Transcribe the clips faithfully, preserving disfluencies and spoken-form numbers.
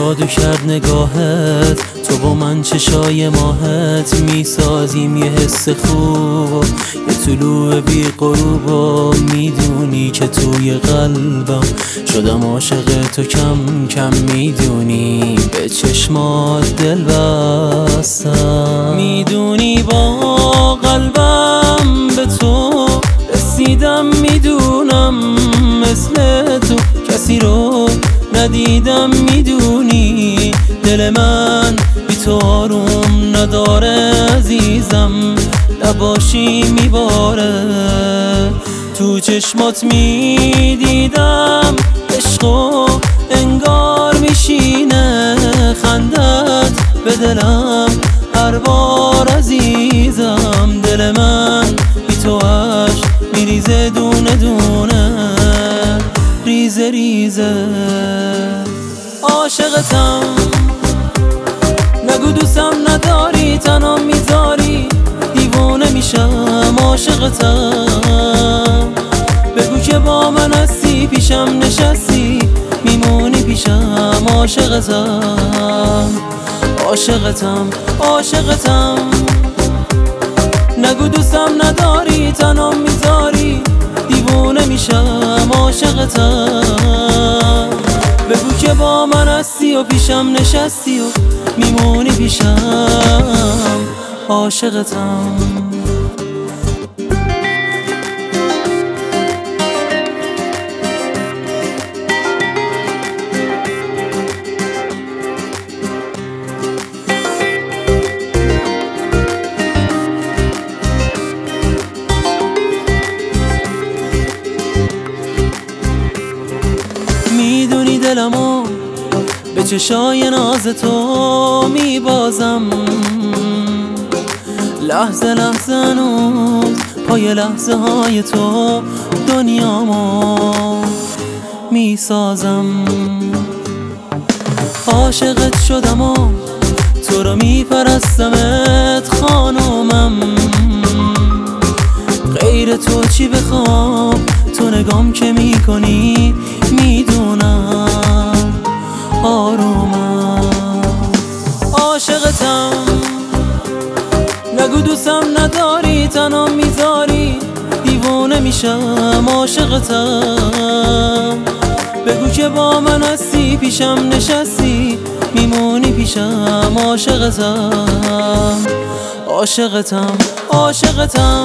جادو کرد نگاهت، تو با من چشای ماهت میسازیم یه حس خوب، یه طلوع بی غروب و میدونی که توی قلبم شدم عاشق تو، کم کم میدونی به چشمات دل بستم. میدونی با قلبم به تو رسیدم، میدونم مثل تو کسی رو ندیدم، میدونی دل من بی تو آروم نداره عزیزم، نباشی میباره. تو چشمات میدیدم عشقو انگار میشینه، خندت به دلم هر بار عزیزم، دل من بی تو عشق میریزه دونه دونه، ریزه ریزه. عاشقتم نگو دوستم نداری، تنها میذاری دیوونه میشم. عاشقتم بگو که با من هستی، پیشم نشستی میمونی پیشم. عاشقتم عاشقتم عاشقتم نگو دوستم نداری، تنها میذاری دیوونه میشم. عاشقتم بگو که با من هستی و پیشم نشستی و میمونی پیشم. عاشقتم. میدونی دلمو به چشای ناز تو میبازم، لحظه لحظه هنوز پای لحظه های تو دنیامو میسازم. عاشقت شدم و تو رو میپرستمت خانومم، غیر تو چی بخوام، تو نگام که میکنی میدونم آرومم. عاشقتم نگو دوستم نداری، تنها میذاری دیوونه میشم. عاشقتم بگو که با من هستی، پیشم نشستی میمونی پیشم. عاشقتم عاشقتم عاشقتم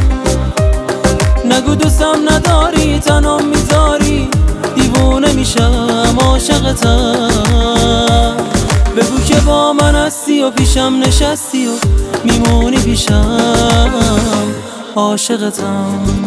نگو دوستم نداری، تنها میذاری دیوونه میشم. عاشقتم بگو که با من هستی و پیشم نشستی و میمونی پیشم. عاشقتم.